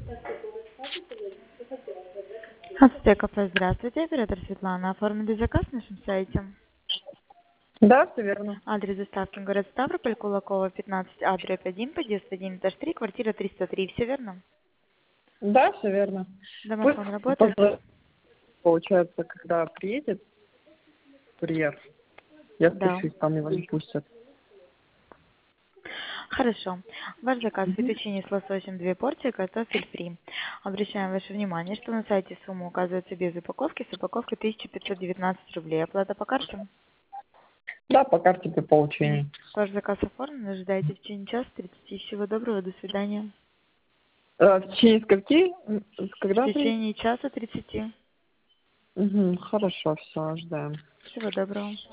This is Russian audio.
Ацтек кафе, здравствуйте, оператор Светлана. Оформили заказ на нашем сайте. Да, все верно. Адрес доставки город Ставрополь, Кулакова, 15, А, дробь 1, подъезд 1, этаж 3, квартира 303, все верно? Да, все верно. Пусть Домофон работает? позвонит, получается, когда приедет курьер, я Да. спущусь, там его не пустят. Хорошо. Ваш заказ Мгм. фетучини с лососем 2 порции, картофель фри. Обращаем ваше внимание, что на сайте сумма указывается без упаковки, с упаковкой 1519 рублей. Оплата по карте? Да, по карте при получении. Ваш заказ оформлен, ожидайте в течение часа 30. Всего доброго, до свидания. В течение скольки? В Когда приедет? течение часа 30. Угу, хорошо, все, ждаем. Всего доброго.